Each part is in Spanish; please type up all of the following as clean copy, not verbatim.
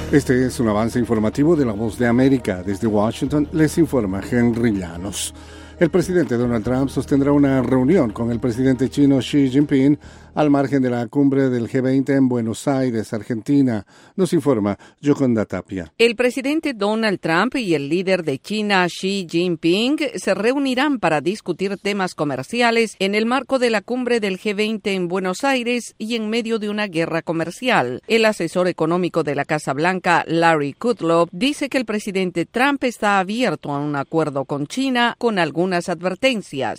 Este es un avance informativo de La Voz de América. Desde Washington les informa Henry Llanos. El presidente Donald Trump sostendrá una reunión con el presidente chino Xi Jinping al margen de la cumbre del G20 en Buenos Aires, Argentina. Nos informa Yoconda Tapia. El presidente Donald Trump y el líder de China Xi Jinping se reunirán para discutir temas comerciales en el marco de la cumbre del G20 en Buenos Aires y en medio de una guerra comercial. El asesor económico de la Casa Blanca, Larry Kudlow, dice que el presidente Trump está abierto a un acuerdo con China con algunas advertencias.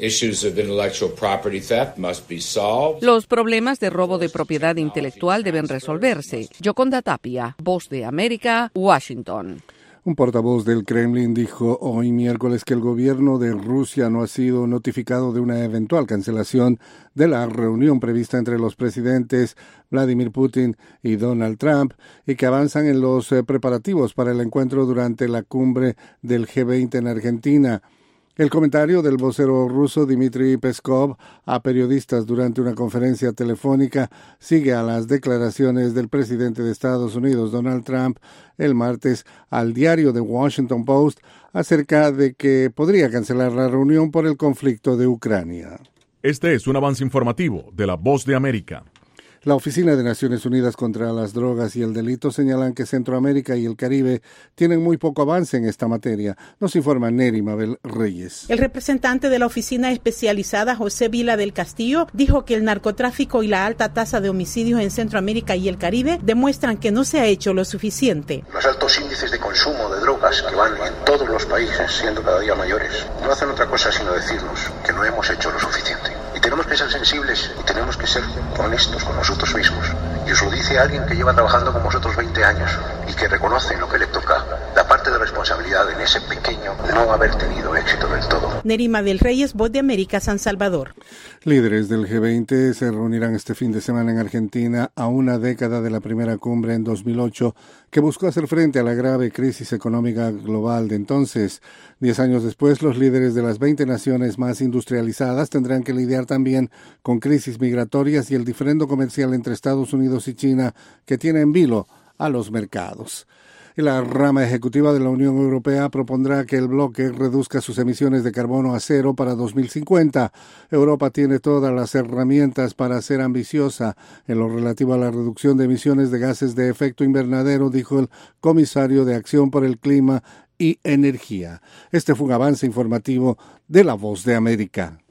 Los problemas de robo de propiedad intelectual deben resolverse. Yoconda Tapia, Voz de América, Washington. Un portavoz del Kremlin dijo hoy miércoles que el gobierno de Rusia no ha sido notificado de una eventual cancelación de la reunión prevista entre los presidentes Vladimir Putin y Donald Trump y que avanzan en los preparativos para el encuentro durante la cumbre del G20 en Argentina. El comentario del vocero ruso Dmitry Peskov a periodistas durante una conferencia telefónica sigue a las declaraciones del presidente de Estados Unidos, Donald Trump, el martes al diario The Washington Post acerca de que podría cancelar la reunión por el conflicto de Ucrania. Este es un avance informativo de La Voz de América. La Oficina de Naciones Unidas contra las Drogas y el Delito señalan que Centroamérica y el Caribe tienen muy poco avance en esta materia. Nos informa Neri Mabel Reyes. El representante de la oficina especializada, José Vila del Castillo, dijo que el narcotráfico y la alta tasa de homicidios en Centroamérica y el Caribe demuestran que no se ha hecho lo suficiente. Los altos índices de consumo de drogas que van en todos los países siendo cada día mayores no hacen otra cosa sino decirnos que no hemos hecho lo suficiente. Y tenemos que ser sensibles y tenemos que ser honestos con nosotros mismos. Y os lo dice alguien que lleva trabajando con vosotros 20 años y que reconoce lo que le toca, la parte de responsabilidad en ese pequeño no haber tenido éxito del todo. Nerima del Reyes, Voz de América, San Salvador. Líderes del G20 se reunirán este fin de semana en Argentina a una década de la primera cumbre en 2008 que buscó hacer frente a la grave crisis económica global de entonces. 10 años después, los líderes de las 20 naciones más industrializadas tendrán que lidiar también con crisis migratorias y el diferendo comercial entre Estados Unidos y China que tiene en vilo a los mercados. La rama ejecutiva de la Unión Europea propondrá que el bloque reduzca sus emisiones de carbono a cero para 2050. Europa tiene todas las herramientas para ser ambiciosa en lo relativo a la reducción de emisiones de gases de efecto invernadero, dijo el comisario de Acción por el Clima y Energía. Este fue un avance informativo de La Voz de América.